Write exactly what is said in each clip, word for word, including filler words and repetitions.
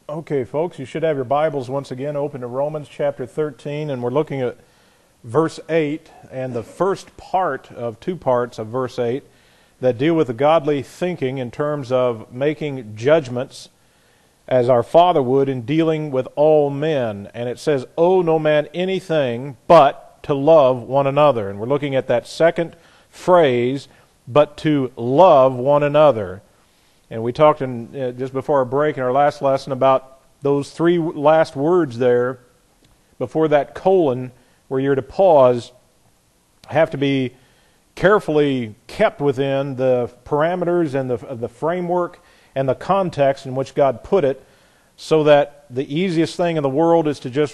Okay, folks, you should have your Bibles once again open to Romans chapter thirteen, and we're looking at verse eight, and the first part of two parts of verse eight that deal with the godly thinking in terms of making judgments as our Father would in dealing with all men. And it says, "Owe no man anything but to love one another." And we're looking at that second phrase, "but to love one another." And we talked in, uh, just before our break in our last lesson about those three last words there before that colon where you're to pause have to be carefully kept within the parameters and the, the framework and the context in which God put it, so that the easiest thing in the world is to just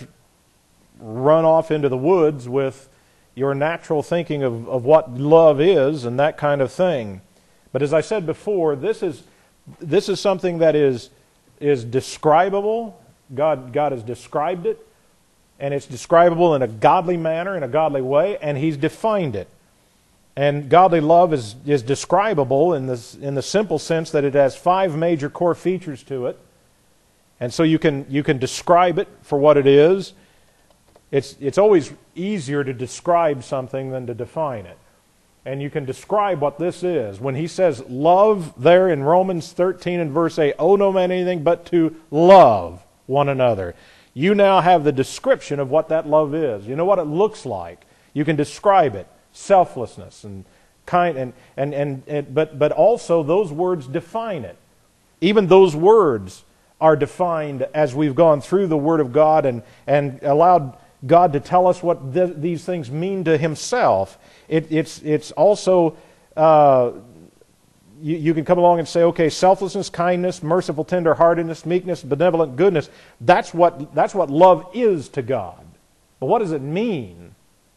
run off into the woods with your natural thinking of, of what love is and that kind of thing. But as I said before, this is This is something that is is describable. God God has described it, and it's describable in a godly manner, in a godly way, and He's defined it. And godly love is is describable in this in the simple sense that it has five major core features to it. And so you can you can describe it for what it is. It's it's always easier to describe something than to define it. And you can describe what this is. When he says love there in Romans thirteen and verse eight, "Owe no man anything but to love one another," you now have the description of what that love is. You know what it looks like. You can describe it. Selflessness and kind and and, and, and but but also those words define it. Even those words are defined as we've gone through the Word of God and, and allowed God to tell us what th- these things mean to Himself. It, it's it's also, uh, you, you can come along and say, okay, selflessness, kindness, merciful tenderheartedness, meekness, benevolent goodness. That's what that's what love is to God. But what does it mean?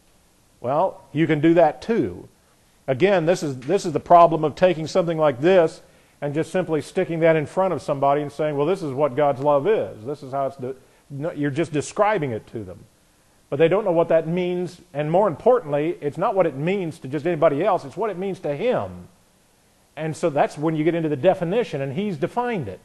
Well, you can do that too. Again, this is this is the problem of taking something like this and just simply sticking that in front of somebody and saying, well, this is what God's love is. This is how it's. De- no, you're just describing it to them. But they don't know what that means, and more importantly, it's not what it means to just anybody else, it's what it means to Him. And so that's when you get into the definition, and He's defined it.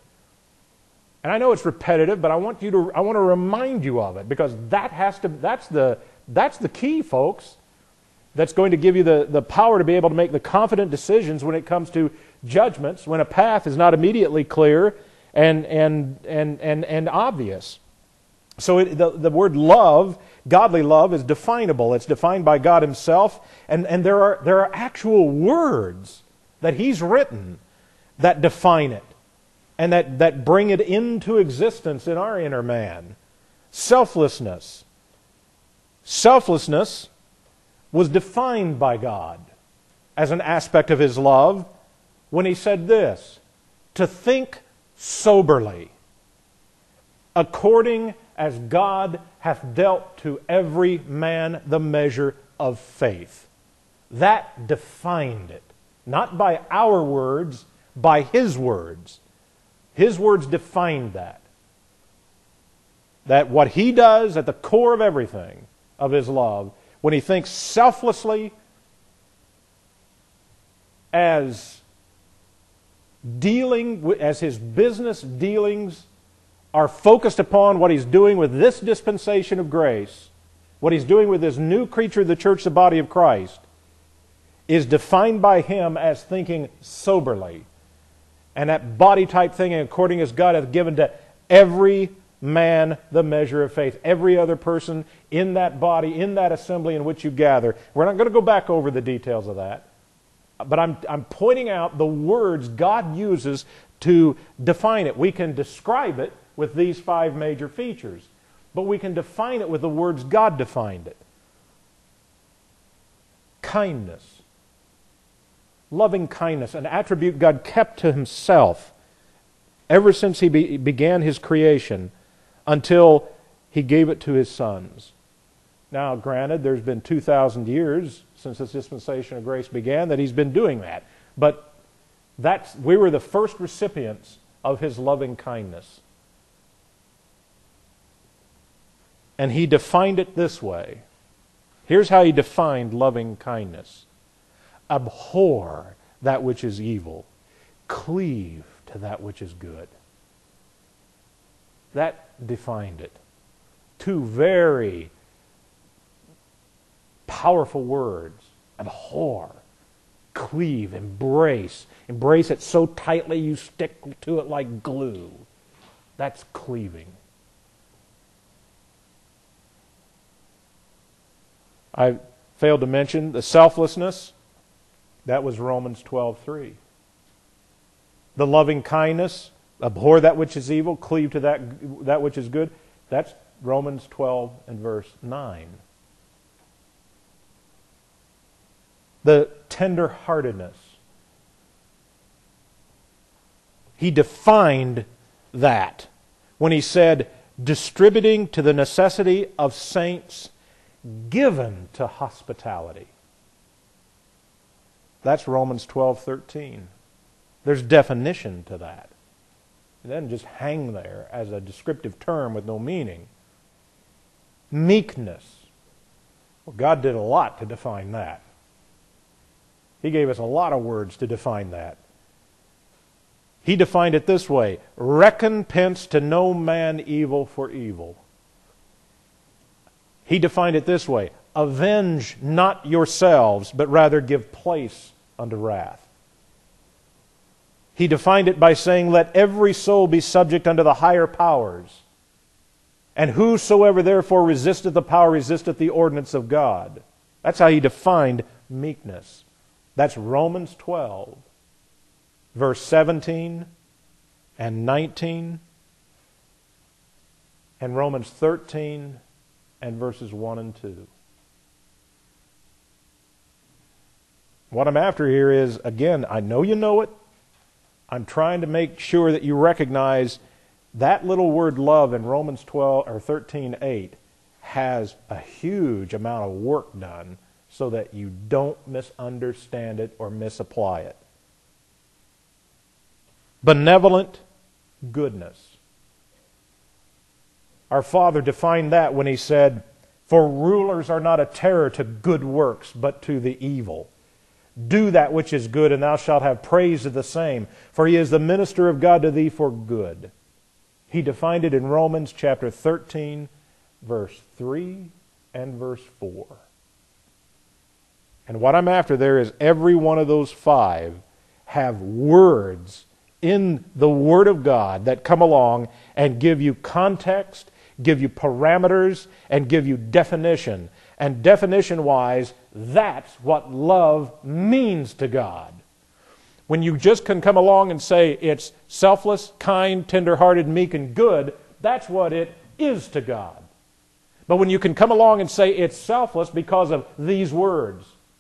And I know it's repetitive, but I want you to I want to remind you of it, because that has to that's the that's the key, folks. That's going to give you the, the power to be able to make the confident decisions when it comes to judgments, when a path is not immediately clear and and and and, and obvious. So it, the, the word love, godly love, is definable. It's defined by God Himself, and, and there are there are actual words that He's written that define it and that, that bring it into existence in our inner man. Selflessness. Selflessness was defined by God as an aspect of His love when He said this, "To think soberly, according as God hath dealt to every man the measure of faith." That defined it. Not by our words, by His words. His words defined that. That what He does at the core of everything, of His love, when He thinks selflessly as dealing, with, as His business dealings are focused upon what He's doing with this dispensation of grace, what He's doing with this new creature of the church, the body of Christ, is defined by Him as thinking soberly. And that body type thinking according as God hath given to every man the measure of faith. Every other person in that body, in that assembly in which you gather. We're not going to go back over the details of that. But I'm, I'm pointing out the words God uses to define it. We can describe it with these five major features, but we can define it with the words God defined it. Kindness. Loving kindness, an attribute God kept to Himself ever since He be, began His creation until He gave it to His sons. Now, granted, there's been two thousand years since this dispensation of grace began that He's been doing that, but that's, we were the first recipients of His loving kindness. And He defined it this way. Here's how He defined loving kindness. Abhor that which is evil. Cleave to that which is good. That defined it. Two very powerful words. Abhor, cleave, embrace. Embrace it so tightly you stick to it like glue. That's cleaving. I failed to mention the selflessness. That was Romans twelve three. The loving kindness, abhor that which is evil, cleave to that, that which is good. That's Romans twelve and verse nine. The tender-heartedness. He defined that when he said, distributing to the necessity of saints given to hospitality. That's Romans twelve thirteen. There's definition to that. It doesn't just hang there as a descriptive term with no meaning. Meekness. Well, God did a lot to define that. He gave us a lot of words to define that. He defined it this way: recompense to no man evil for evil. He defined it this way: avenge not yourselves, but rather give place unto wrath. He defined it by saying, let every soul be subject unto the higher powers. And whosoever therefore resisteth the power resisteth the ordinance of God. That's how he defined meekness. That's Romans twelve, verse seventeen and nineteen, and Romans thirteen and verses one and two. What I'm after here is, again, I know you know it. I'm trying to make sure that you recognize that little word love in Romans twelve or thirteen eight has a huge amount of work done so that you don't misunderstand it or misapply it. Benevolent goodness. Our Father defined that when He said, for rulers are not a terror to good works, but to the evil. Do that which is good, and thou shalt have praise of the same. For He is the minister of God to thee for good. He defined it in Romans chapter thirteen, verse three and verse four. And what I'm after there is every one of those five have words in the Word of God that come along and give you context, give you parameters, and give you definition. And definition-wise, that's what love means to God. When you just can come along and say it's selfless, kind, tender-hearted, meek, and good, that's what it is to God. But when you can come along and say it's selfless because of these words,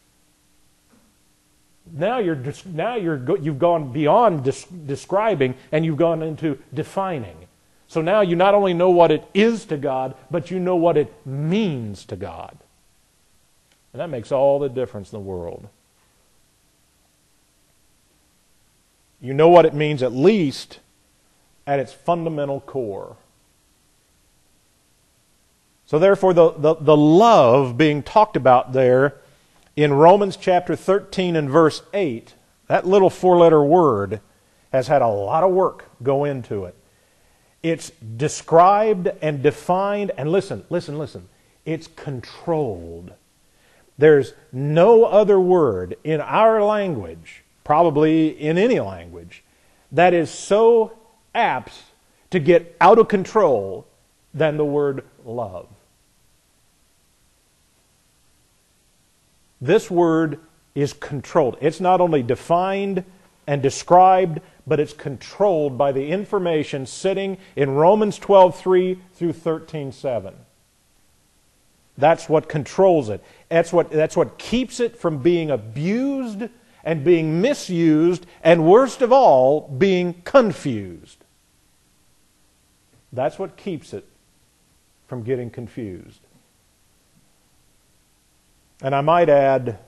now you're now you're you've gone beyond des- describing and you've gone into defining. So now you not only know what it is to God, but you know what it means to God. And that makes all the difference in the world. You know what it means at least at its fundamental core. So therefore, the, the, the love being talked about there in Romans chapter thirteen and verse eight, that little four-letter word has had a lot of work go into it. It's described and defined, and listen, listen, listen, it's controlled. There's no other word in our language, probably in any language, that is so apt to get out of control than the word love. This word is controlled. It's not only defined and described, but it's controlled by the information sitting in Romans twelve three through thirteen seven. That's what controls it. That's what, that's what keeps it from being abused and being misused, and worst of all, being confused. That's what keeps it from getting confused. And I might add,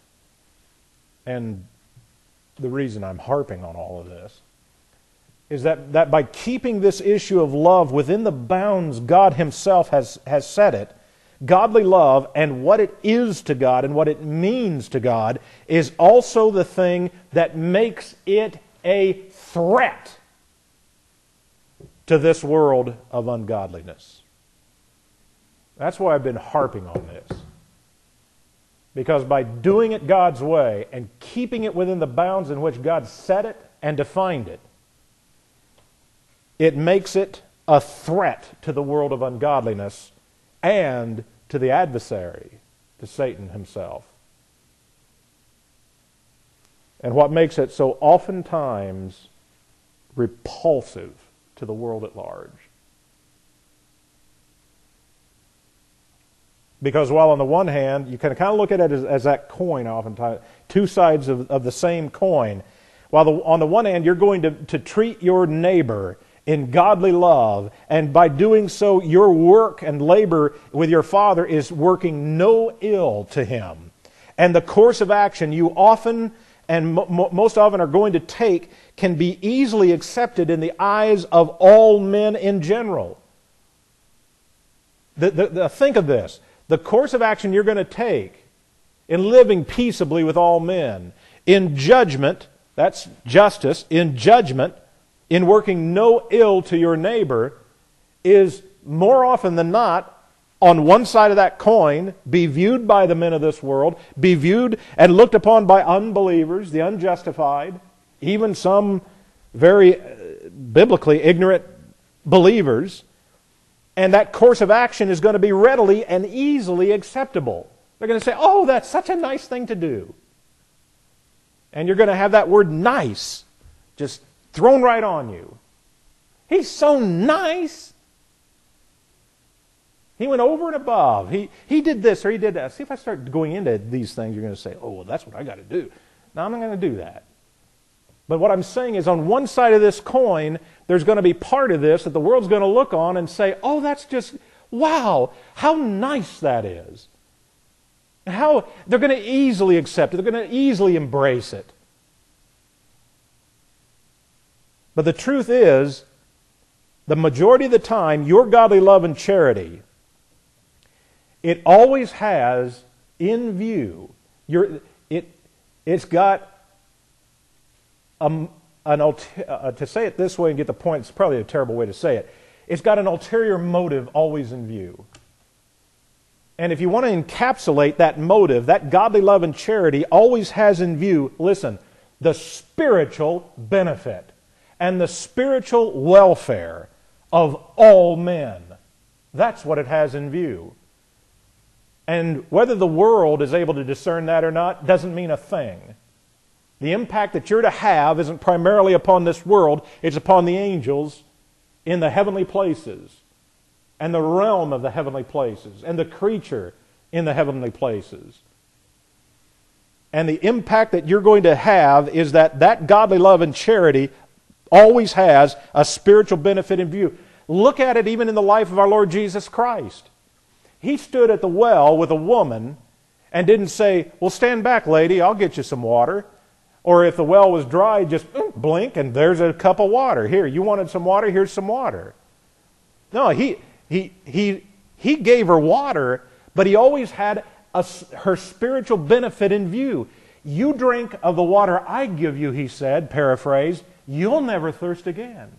and the reason I'm harping on all of this, is that, that by keeping this issue of love within the bounds God Himself has, has set it, godly love and what it is to God and what it means to God is also the thing that makes it a threat to this world of ungodliness. That's why I've been harping on this. Because by doing it God's way and keeping it within the bounds in which God set it and defined it, it makes it a threat to the world of ungodliness and to the adversary, to Satan himself. And what makes it so oftentimes repulsive to the world at large. Because while on the one hand, you can kind of look at it as, as that coin oftentimes, two sides of, of the same coin. While the, on the one hand, you're going to, to treat your neighbor in godly love, and by doing so, your work and labor with your Father is working no ill to him. And the course of action you often and mo- most often are going to take can be easily accepted in the eyes of all men in general. The, the, the, think of this. The course of action you're going to take in living peaceably with all men, in judgment, that's justice, in judgment, in working no ill to your neighbor, is more often than not, on one side of that coin, be viewed by the men of this world, be viewed and looked upon by unbelievers, the unjustified, even some very biblically ignorant believers, and that course of action is going to be readily and easily acceptable. They're going to say, oh, that's such a nice thing to do. And you're going to have that word nice just thrown right on you. He's so nice. He went over and above. He, he did this or he did that. See, if I start going into these things, you're going to say, oh, well, that's what I got to do. No, I'm not going to do that. But what I'm saying is on one side of this coin, there's going to be part of this that the world's going to look on and say, oh, that's just, wow, how nice that is. How they're going to easily accept it. They're going to easily embrace it. But the truth is, the majority of the time, your godly love and charity, it always has in view, your, it, it's got, um, an uh, to say it this way and get the point, it's probably a terrible way to say it, it's got an ulterior motive always in view. And if you want to encapsulate that motive, that godly love and charity always has in view, listen, the spiritual benefit and the spiritual welfare of all men. That's what it has in view. And whether the world is able to discern that or not doesn't mean a thing. The impact that you're to have isn't primarily upon this world, it's upon the angels in the heavenly places, and the realm of the heavenly places, and the creature in the heavenly places. And the impact that you're going to have is that that godly love and charity always has a spiritual benefit in view. Look at it even in the life of our Lord Jesus Christ. He stood at the well with a woman and didn't say, well, stand back, lady, I'll get you some water. Or if the well was dry, just blink and there's a cup of water. Here, you wanted some water, here's some water. No, he he he he gave her water, but he always had a, her spiritual benefit in view. You drink of the water I give you, he said, paraphrase, you'll never thirst again.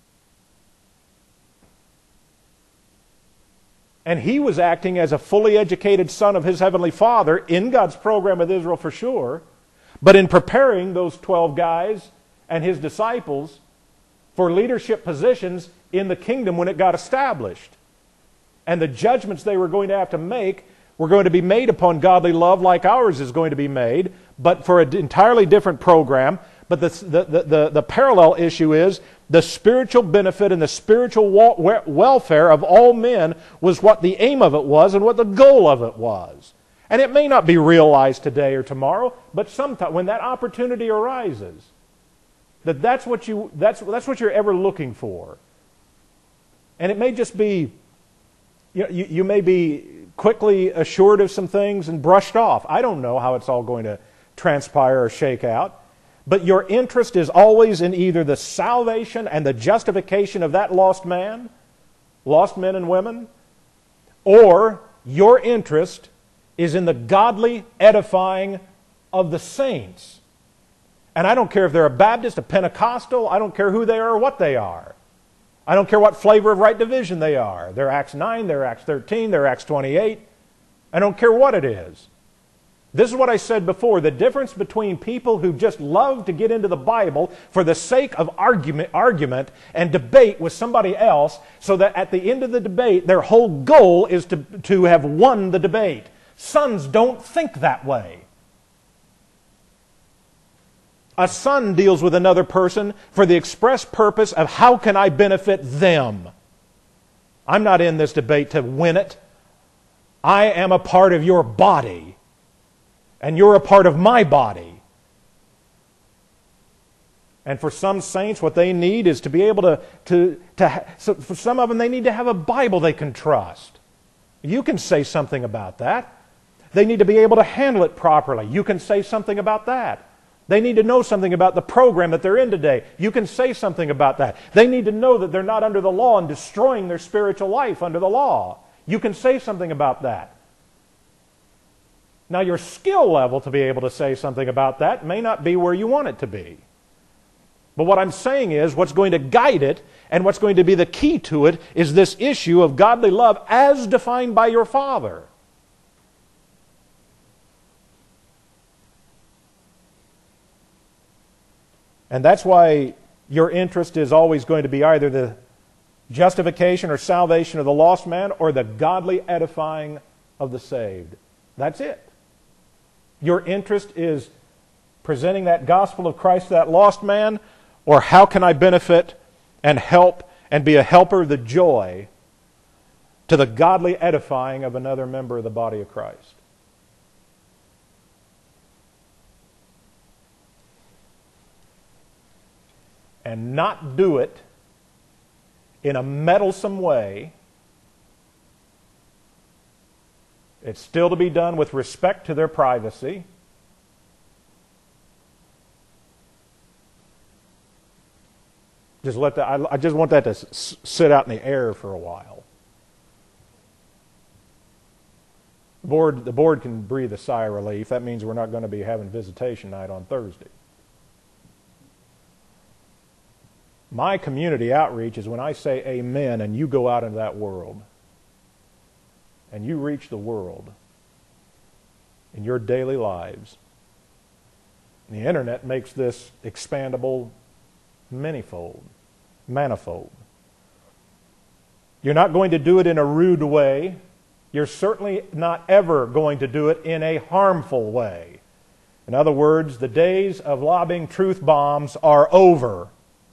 And he was acting as a fully educated son of his heavenly Father in God's program with Israel for sure, but in preparing those twelve guys and his disciples for leadership positions in the kingdom when it got established. And the judgments they were going to have to make were going to be made upon godly love like ours is going to be made, but for an entirely different program. But the, the, the, the parallel issue is the spiritual benefit and the spiritual welfare of all men was what the aim of it was and what the goal of it was. And it may not be realized today or tomorrow, but sometime when that opportunity arises, that that's what you that's that's what you're ever looking for. And it may just be, you know, you, you may be quickly assured of some things and brushed off. I don't know how it's all going to transpire or shake out. But your interest is always in either the salvation and the justification of that lost man, lost men and women, or your interest is in the godly edifying of the saints. And I don't care if they're a Baptist, a Pentecostal, I don't care who they are or what they are. I don't care what flavor of right division they are. They're Acts nine, they're Acts thirteen, they're Acts twenty-eight. I don't care what it is. This is what I said before. The difference between people who just love to get into the Bible for the sake of argument, argument and debate with somebody else, so that at the end of the debate, their whole goal is to, to have won the debate. Sons don't think that way. A son deals with another person for the express purpose of how can I benefit them. I'm not in this debate to win it. I am a part of your body. And you're a part of my body. And for some saints, what they need is to be able to, to, to so for some of them, they need to have a Bible they can trust. You can say something about that. They need to be able to handle it properly. You can say something about that. They need to know something about the program that they're in today. You can say something about that. They need to know that they're not under the law and destroying their spiritual life under the law. You can say something about that. Now, your skill level to be able to say something about that may not be where you want it to be. But what I'm saying is, what's going to guide it and what's going to be the key to it is this issue of godly love as defined by your Father. And that's why your interest is always going to be either the justification or salvation of the lost man or the godly edifying of the saved. That's it. Your interest is presenting that gospel of Christ to that lost man, or how can I benefit and help and be a helper of the joy to the godly edifying of another member of the body of Christ. And not do it in a meddlesome way. It's still to be done with respect to their privacy. Just let that. I, I just want that to s- sit out in the air for a while. The board, the board can breathe a sigh of relief. That means we're not going to be having visitation night on Thursday. My community outreach is when I say amen and you go out into that world and you reach the world in your daily lives. And the internet makes this expandable manyfold, manifold. You're not going to do it in a rude way. You're certainly not ever going to do it in a harmful way. In other words, the days of lobbing truth bombs are over.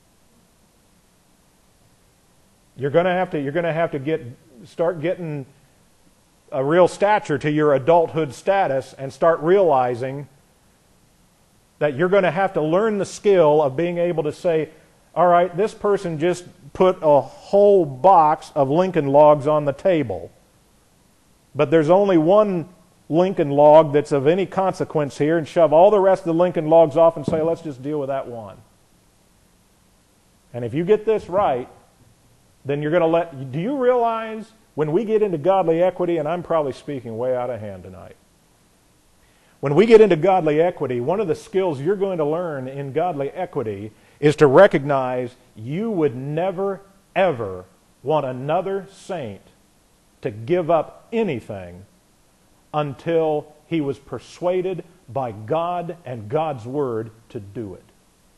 You're going to have to, you're going to have to get, start getting a real stature to your adulthood status and start realizing that you're going to have to learn the skill of being able to say, all right, this person just put a whole box of Lincoln Logs on the table. But there's only one Lincoln Log that's of any consequence here, and shove all the rest of the Lincoln Logs off and say, let's just deal with that one. And if you get this right, then you're going to let, do you realize when we get into godly equity, and I'm probably speaking way out of hand tonight, when we get into godly equity, one of the skills you're going to learn in godly equity is to recognize you would never, ever want another saint to give up anything until he was persuaded by God and God's Word to do it.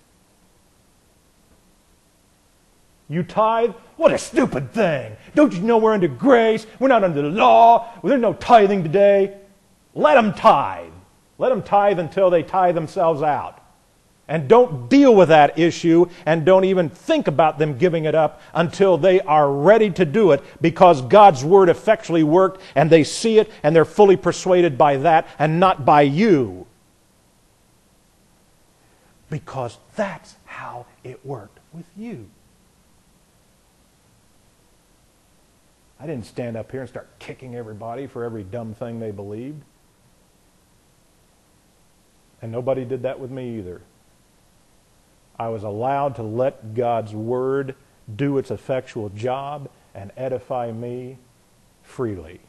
You tithe? What a stupid thing. Don't you know we're under grace? We're not under the law. Well, there's no tithing today. Let them tithe. Let them tithe until they tithe themselves out. And don't deal with that issue and don't even think about them giving it up until they are ready to do it, because God's Word effectually worked and they see it and they're fully persuaded by that and not by you. Because that's how it worked with you. I didn't stand up here and start kicking everybody for every dumb thing they believed. And nobody did that with me either. I was allowed to let God's Word do its effectual job and edify me freely.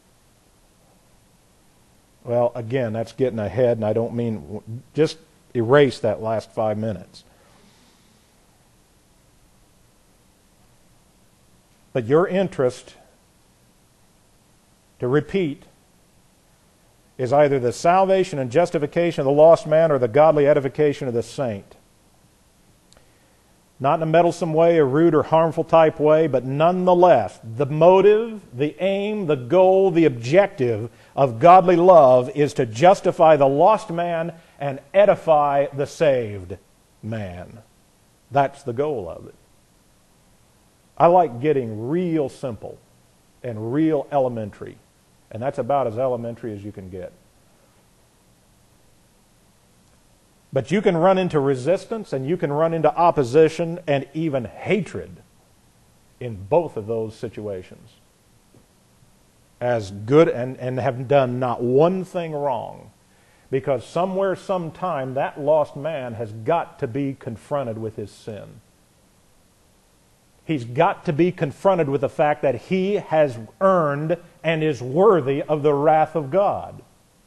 Well, again, that's getting ahead, and I don't mean, just erase that last five minutes. But your interest, to repeat, is either the salvation and justification of the lost man or the godly edification of the saint. Not in a meddlesome way, a rude or harmful type way, but nonetheless, the motive, the aim, the goal, the objective of godly love is to justify the lost man and edify the saved man. That's the goal of it. I like getting real simple and real elementary, and that's about as elementary as you can get. But you can run into resistance and you can run into opposition and even hatred in both of those situations. As good and, and have done not one thing wrong. Because somewhere, sometime, that lost man has got to be confronted with his sin. He's got to be confronted with the fact that he has earned and is worthy of the wrath of God.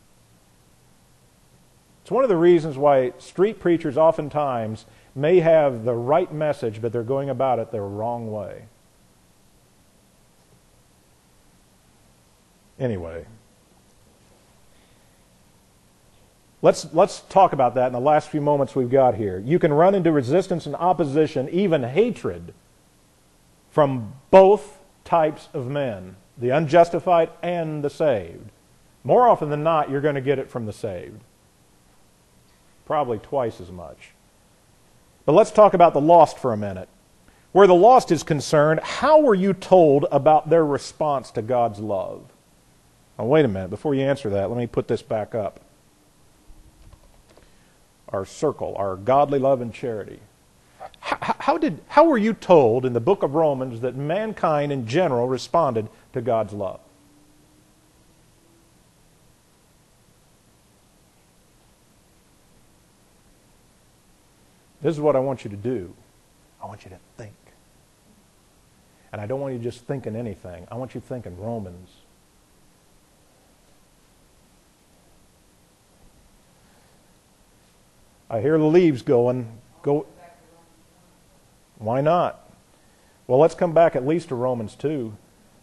It's one of the reasons why street preachers oftentimes may have the right message, but they're going about it the wrong way. Anyway, let's, let's talk about that in the last few moments we've got here. You can run into resistance and opposition, even hatred, from both types of men, the unjustified and the saved. More often than not, you're going to get it from the saved. Probably twice as much. But let's talk about the lost for a minute. Where the lost is concerned, how were you told about their response to God's love? Now, wait a minute. Before you answer that, let me put this back up. Our circle, our godly love and charity. How, how, did, how were you told in the book of Romans that mankind in general responded to God's love? This is what I want you to do. I want you to think. And I don't want you just thinking anything. I want you thinking Romans. I hear the leaves going. Go. Why not? Well, let's come back at least to Romans two.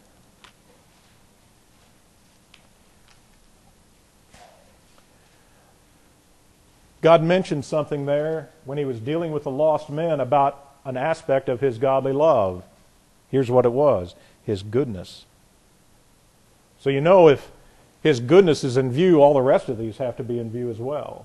God mentioned something there when he was dealing with the lost men about an aspect of his godly love. Here's what it was: his goodness. So you know, if his goodness is in view, all the rest of these have to be in view as well.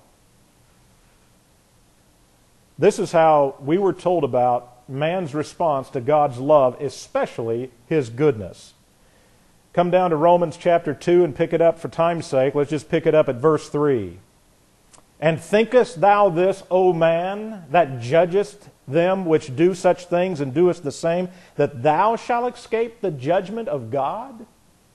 This is how we were told about man's response to God's love, especially his goodness. Come down to Romans chapter two and pick it up for time's sake. Let's just pick it up at verse three. And thinkest thou this, O man, that judgest them which do such things and doest the same, that thou shalt escape the judgment of God?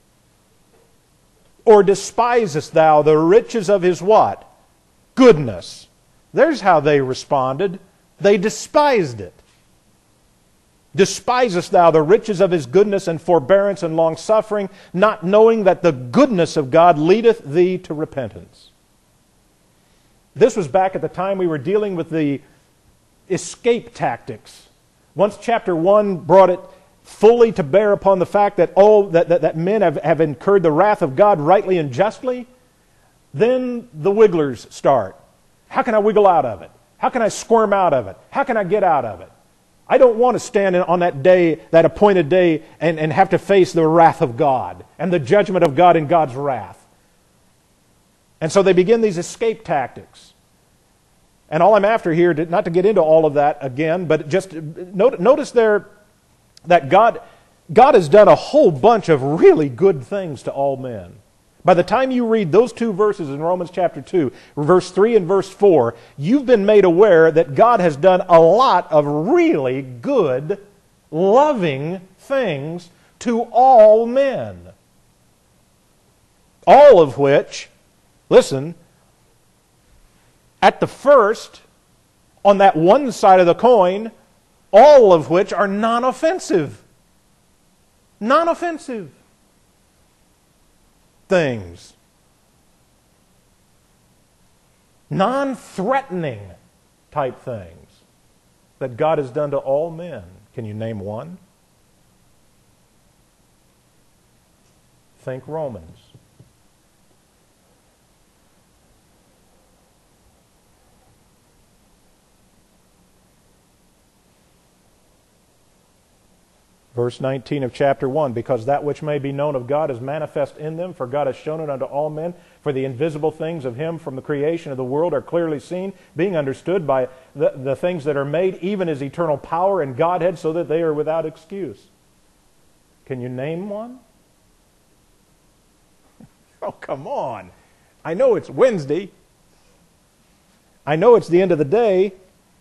Or despisest thou the riches of his what? Goodness. There's how they responded. They despised it. Despisest thou the riches of his goodness and forbearance and longsuffering, not knowing that the goodness of God leadeth thee to repentance? This was back at the time we were dealing with the escape tactics. Once chapter one brought it fully to bear upon the fact that oh, that, that, that men have, have incurred the wrath of God rightly and justly, then the wigglers start. How can I wiggle out of it? How can I squirm out of it? How can I get out of it? I don't want to stand on that day, that appointed day, and, and have to face the wrath of God and the judgment of God and God's wrath. And so they begin these escape tactics. And all I'm after here, not to get into all of that again, but just notice there that God, God has done a whole bunch of really good things to all men. By the time you read those two verses in Romans chapter two, verse three and verse four, you've been made aware that God has done a lot of really good, loving things to all men. All of which, listen, at the first, on that one side of the coin, all of which are non-offensive. Non-offensive things. Non-threatening type things that God has done to all men. Can you name one? Think Romans. Verse nineteen of chapter one, because that which may be known of God is manifest in them, for God has shown it unto all men, for the invisible things of Him from the creation of the world are clearly seen, being understood by the, the things that are made, even His eternal power and Godhead, so that they are without excuse. Can you name one? Oh, come on. I know it's Wednesday. I know it's the end of the day.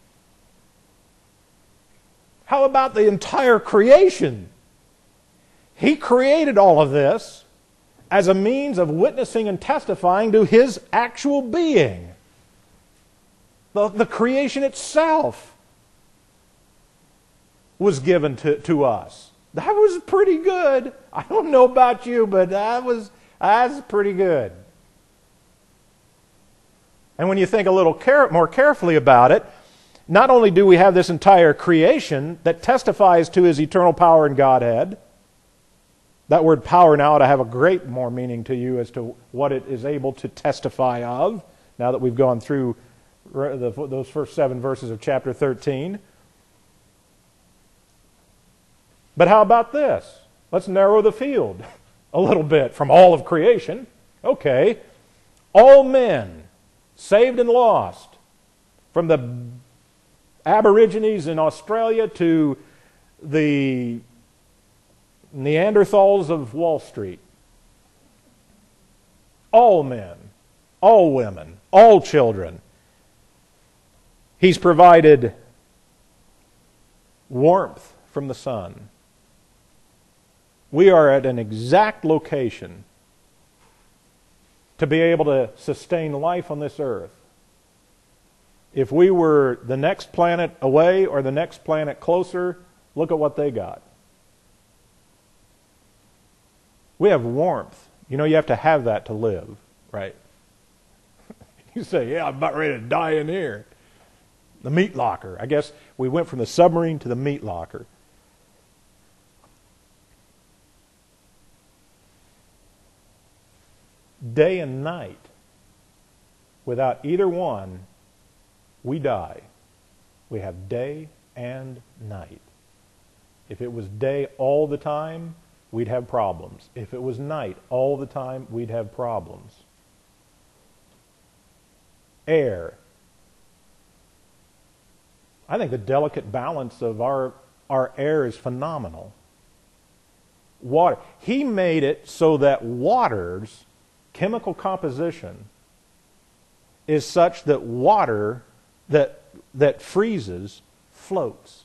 How about the entire creation? He created all of this as a means of witnessing and testifying to His actual being. The, the creation itself was given to, to us. That was pretty good. I don't know about you, but that was, that's pretty good. And when you think a little care, more carefully about it, not only do we have this entire creation that testifies to His eternal power and Godhead, that word power now ought to have a great more meaning to you as to what it is able to testify of, now that we've gone through the, those first seven verses of chapter thirteen. But how about this? Let's narrow the field a little bit from all of creation. Okay, all men, saved and lost, from the Aborigines in Australia to the Neanderthals of Wall Street. All men, all women, all children. He's provided warmth from the sun. We are at an exact location to be able to sustain life on this earth. If we were the next planet away or the next planet closer, look at what they got. We have warmth. You know, you have to have that to live, right? You say, yeah, I'm about ready to die in here. The meat locker. I guess we went from the submarine to the meat locker. Day and night. Without either one, we die. We have day and night. If it was day all the time, we'd have problems. If it was night all the time, we'd have problems. Air. I think the delicate balance of our, our air is phenomenal. Water. He made it so that water's chemical composition is such that water that, that freezes floats.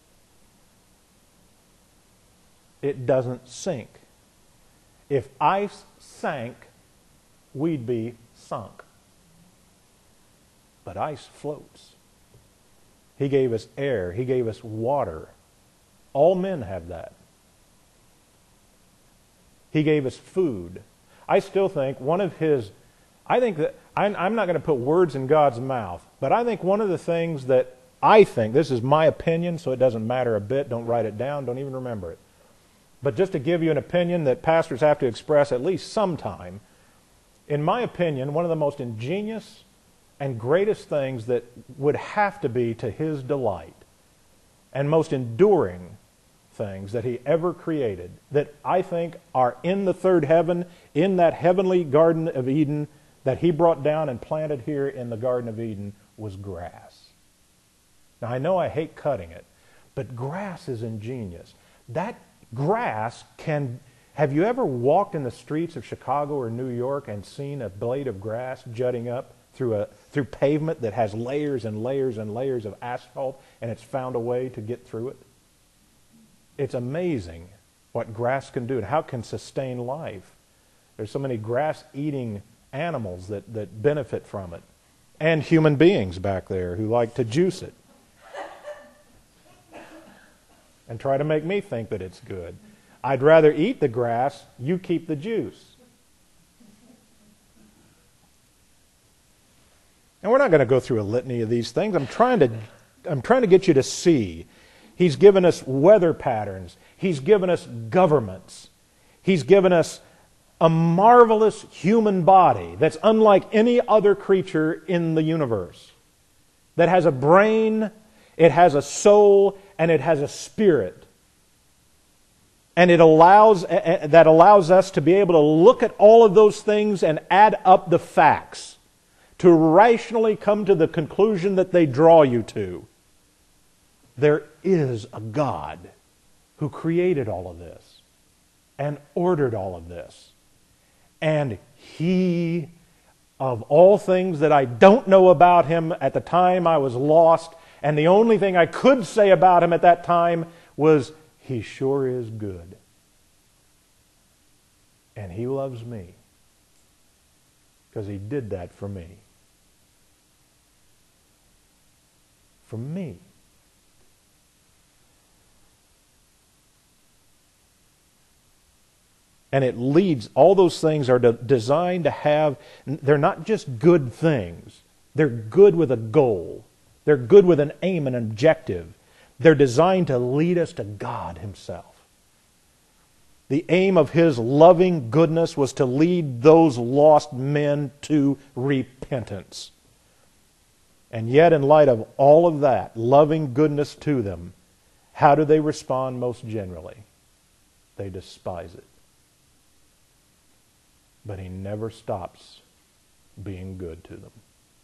It doesn't sink. If ice sank, we'd be sunk. But ice floats. He gave us air. He gave us water. All men have that. He gave us food. I still think one of his, I think that, I'm, I'm not going to put words in God's mouth, but I think one of the things that I think, this is my opinion, so it doesn't matter a bit, don't write it down, don't even remember it. But just to give you an opinion that pastors have to express at least sometime, in my opinion, one of the most ingenious and greatest things that would have to be to His delight and most enduring things that He ever created, that I think are in the third heaven, in that heavenly Garden of Eden that He brought down and planted here in the Garden of Eden, was grass. Now I know I hate cutting it, but grass is ingenious. That grass can, have you ever walked in the streets of Chicago or New York and seen a blade of grass jutting up through a through pavement that has layers and layers and layers of asphalt, and it's found a way to get through it? It's amazing what grass can do and how it can sustain life. There's so many grass-eating animals that, that benefit from it, and human beings back there who like to juice it and try to make me think that it's good. I'd rather eat the grass, you keep the juice. And we're not going to go through a litany of these things. I'm trying to, I'm trying to get you to see. He's given us weather patterns. He's given us governments. He's given us a marvelous human body that's unlike any other creature in the universe, that has a brain, it has a soul, and it has a spirit. And it allows, that allows us to be able to look at all of those things and add up the facts to rationally come to the conclusion that they draw you to. There is a God who created all of this and ordered all of this. And He, of all things that I don't know about Him at the time I was lost, and the only thing I could say about Him at that time was, He sure is good. And He loves me because He did that for me. For me. And it leads, all those things are de- designed to have, they're not just good things. They're good with a goal. They're good with an aim, an objective. They're designed to lead us to God Himself. The aim of His loving goodness was to lead those lost men to repentance. And yet, in light of all of that loving goodness to them, how do they respond most generally? They despise it. But He never stops being good to them.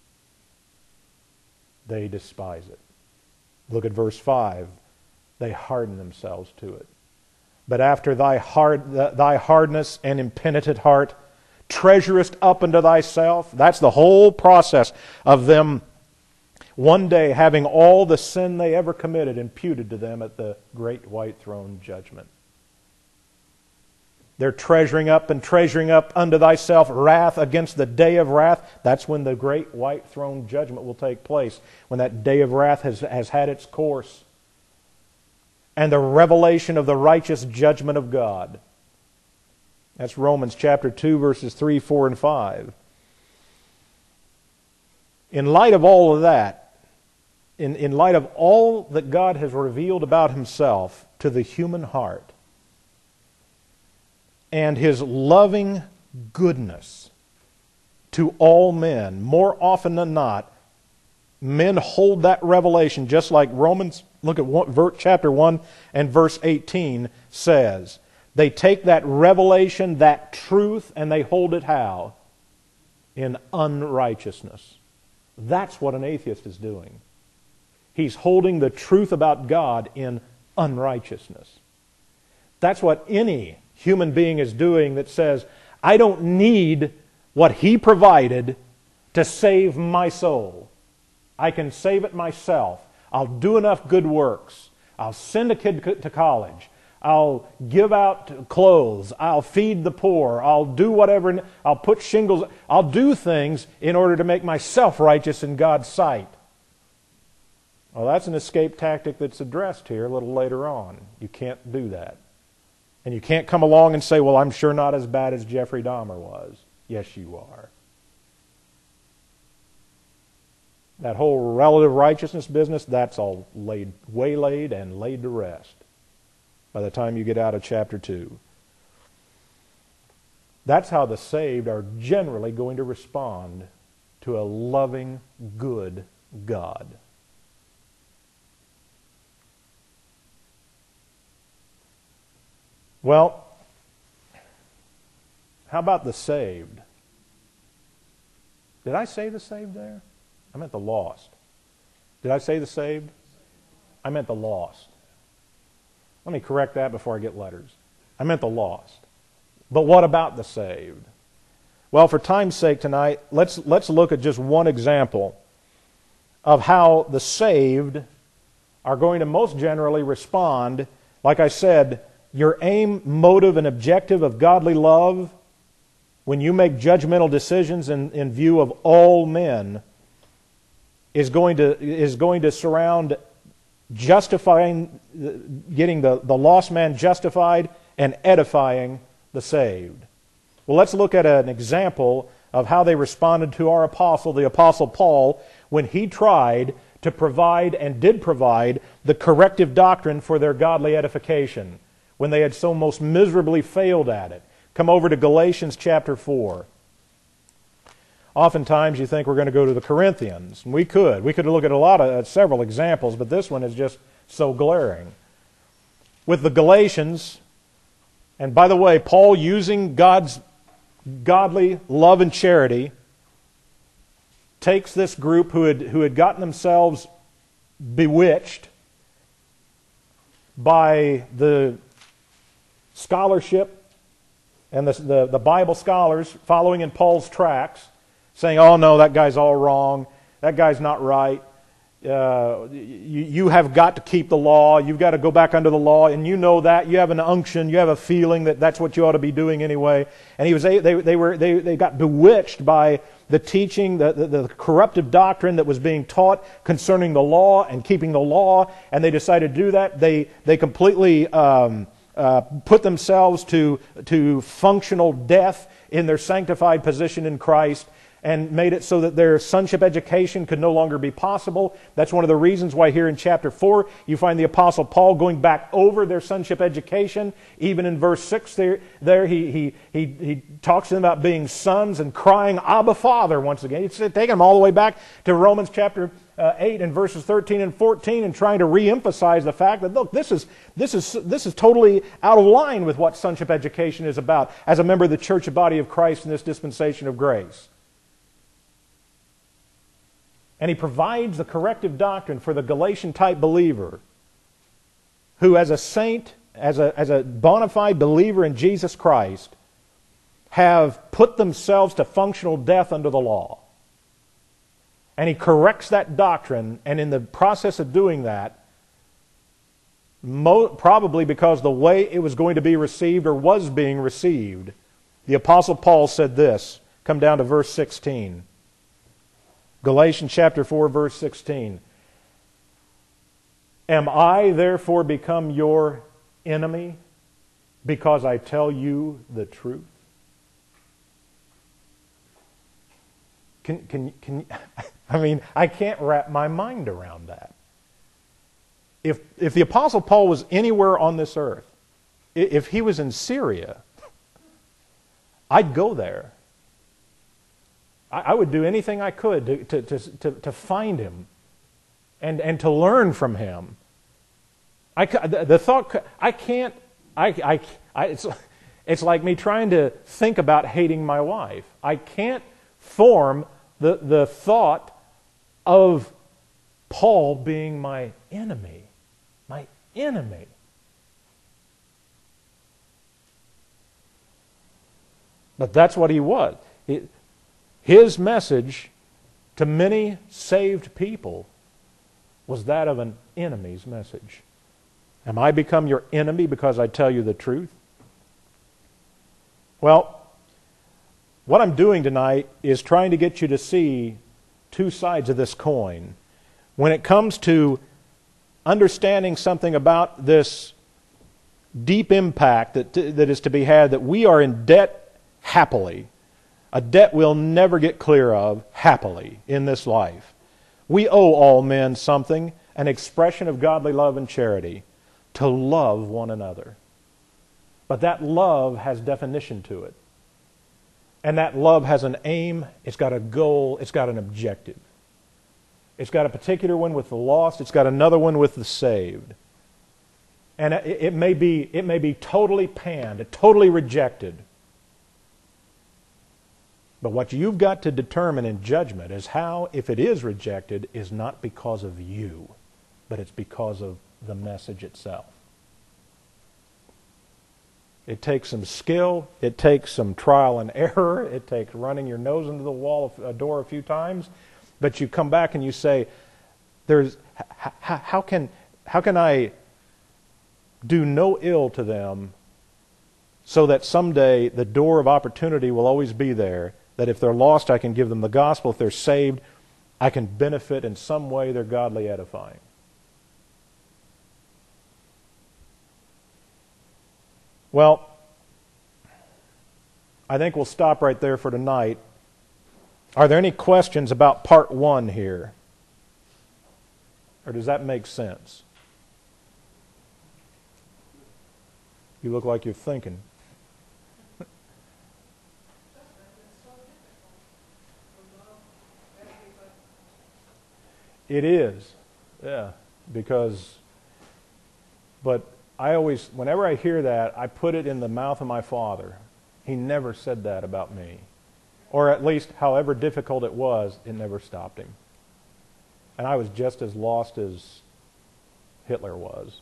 They despise it. Look at verse five. They harden themselves to it. But after thy hard, thy hardness and impenitent heart, treasurest up unto thyself. That's the whole process of them one day having all the sin they ever committed imputed to them at the great white throne judgment. They're treasuring up and treasuring up unto thyself wrath against the day of wrath. That's when the great white throne judgment will take place, when that day of wrath has, has had its course. And the revelation of the righteous judgment of God. That's Romans chapter two, verses three, four, and five. In light of all of that, in, in light of all that God has revealed about Himself to the human heart, and His loving goodness to all men, more often than not, men hold that revelation just like Romans, look at one, chapter one and verse eighteen says. They take that revelation, that truth, and they hold it how? In unrighteousness. That's what an atheist is doing. He's holding the truth about God in unrighteousness. That's what any human being is doing that says, I don't need what He provided to save my soul. I can save it myself. I'll do enough good works. I'll send a kid to college. I'll give out clothes. I'll feed the poor. I'll do whatever. I'll put shingles. I'll do things in order to make myself righteous in God's sight. Well, that's an escape tactic that's addressed here a little later on. You can't do that. And you can't come along and say, well, I'm sure not as bad as Jeffrey Dahmer was. Yes, you are. That whole relative righteousness business, that's all laid, waylaid and laid to rest by the time you get out of chapter two. That's how the saved are generally going to respond to a loving, good God. Well, how about the saved? Did I say the saved there? I meant the lost. Did I say the saved? I meant the lost. Let me correct that before I get letters. I meant the lost. But what about the saved? Well, for time's sake tonight, let's, let's look at just one example of how the saved are going to most generally respond. Like I said, your aim, motive, and objective of godly love, when you make judgmental decisions in, in view of all men, is going to is going to surround justifying, getting the, the lost man justified and edifying the saved. Well, let's look at an example of how they responded to our apostle, the Apostle Paul, when he tried to provide and did provide the corrective doctrine for their godly edification, when they had so most miserably failed at it. come over to Galatians chapter four. Oftentimes you think we're going to go to the Corinthians, and we could. We could look at a lot of, at several examples, but this one is just so glaring. With the Galatians, and by the way, Paul using God's godly love and charity takes this group who had, who had gotten themselves bewitched by the scholarship and the, the, the Bible scholars following in Paul's tracks, saying, oh no, that guy's all wrong, that guy's not right, uh, you, you have got to keep the law, you've got to go back under the law, and you know that, you have an unction, you have a feeling that that's what you ought to be doing anyway. And he was they, they, were, they, they got bewitched by the teaching, the, the, the corruptive doctrine that was being taught concerning the law and keeping the law, and they decided to do that. They, they completely um, uh, put themselves to, to functional death in their sanctified position in Christ, and made it so that their sonship education could no longer be possible. That's one of the reasons why here in chapter four you find the Apostle Paul going back over their sonship education. Even in verse six there, there he, he, he, he talks to them about being sons and crying, Abba, Father, once again. He's taking them all the way back to Romans chapter uh, eight and verses thirteen and fourteen and trying to re-emphasize the fact that, look, this is, this, is, this is totally out of line with what sonship education is about as a member of the church, body of Christ in this dispensation of grace. And he provides the corrective doctrine for the Galatian-type believer who, as a saint, as a, as a bona fide believer in Jesus Christ, have put themselves to functional death under the law. And he corrects that doctrine, and in the process of doing that, mo- probably because the way it was going to be received or was being received, the Apostle Paul said this. Come down to verse sixteen. Galatians chapter four, verse sixteen. Am I therefore become your enemy because I tell you the truth? Can, can, can, I mean, I can't wrap my mind around that. If, if the Apostle Paul was anywhere on this earth, if he was in Syria, I'd go there. I would do anything I could to, to, to, to, to find him and, and to learn from him. I, the, the thought, I can't, I, I, I, it's, it's like me trying to think about hating my wife. I can't form the, the thought of Paul being my enemy. My enemy. But that's what he was. He, His message to many saved people was that of an enemy's message. Am I become your enemy because I tell you the truth? Well, what I'm doing tonight is trying to get you to see two sides of this coin. When it comes to understanding something about this deep impact that, that is to be had, that we are in debt happily, a debt we'll never get clear of happily in this life. We owe all men something, an expression of godly love and charity, to love one another. But that love has definition to it. And that love has an aim, it's got a goal, it's got an objective. It's got a particular one with the lost, it's got another one with the saved. And it, it may be, it may be totally panned, totally rejected. But what you've got to determine in judgment is how, if it is rejected, is not because of you, but it's because of the message itself. It takes some skill, it takes some trial and error, it takes running your nose into the wall, a door a few times, but you come back and you say, "There's how, how can how can I do no ill to them so that someday the door of opportunity will always be there, that if they're lost I can give them the gospel, if they're saved I can benefit in some way their godly edifying." Well, I think we'll stop right there for tonight. Are there any questions about part one here? Or does that make sense? You look like you're thinking. It is, yeah, because, but I always, whenever I hear that, I put it in the mouth of my Father. He never said that about me. Or at least, however difficult it was, it never stopped him. And I was just as lost as Hitler was.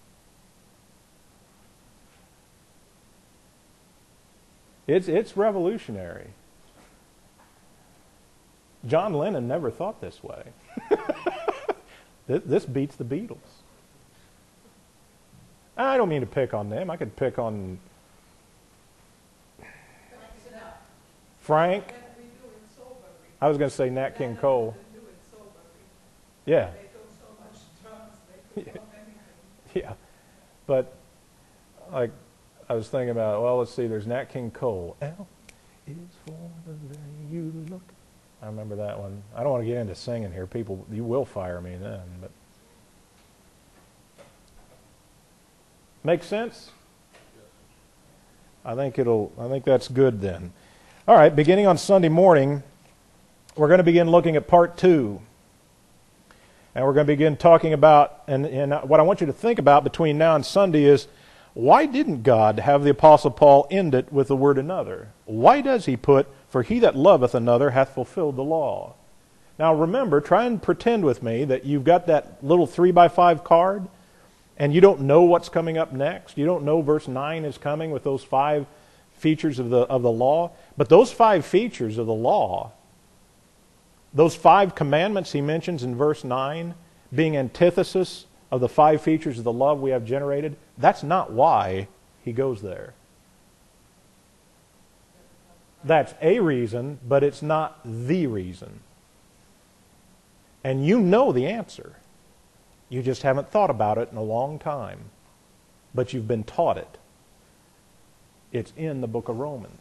It's, it's revolutionary. John Lennon never thought this way. This beats the Beatles. I don't mean to pick on them. I could pick on Frank. I was going to say Nat King Cole. Yeah. Yeah. But, like, I was thinking about, well, let's see, there's Nat King Cole. L is for the way you look. I remember that one. I don't want to get into singing here. People, you will fire me then. But make sense? I think it'll. I think that's good then. All right. Beginning on Sunday morning, we're going to begin looking at part two, and we're going to begin talking about. And, and what I want you to think about between now and Sunday is, why didn't God have the Apostle Paul end it with the word another? Why does he put, for he that loveth another hath fulfilled the law? Now remember, try and pretend with me that you've got that little three by five card and you don't know what's coming up next. You don't know verse nine is coming with those five features of the, of the law. But those five features of the law, those five commandments he mentions in verse nine, being antithesis of the five features of the love we have generated, that's not why he goes there. That's a reason, but it's not the reason. And you know the answer. You just haven't thought about it in a long time. But you've been taught it. It's in the book of Romans.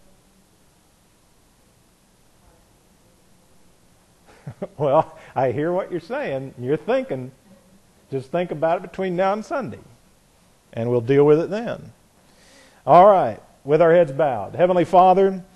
Well, I hear what you're saying. You're thinking. Just think about it between now and Sunday. And we'll deal with it then. All right. With our heads bowed. Heavenly Father,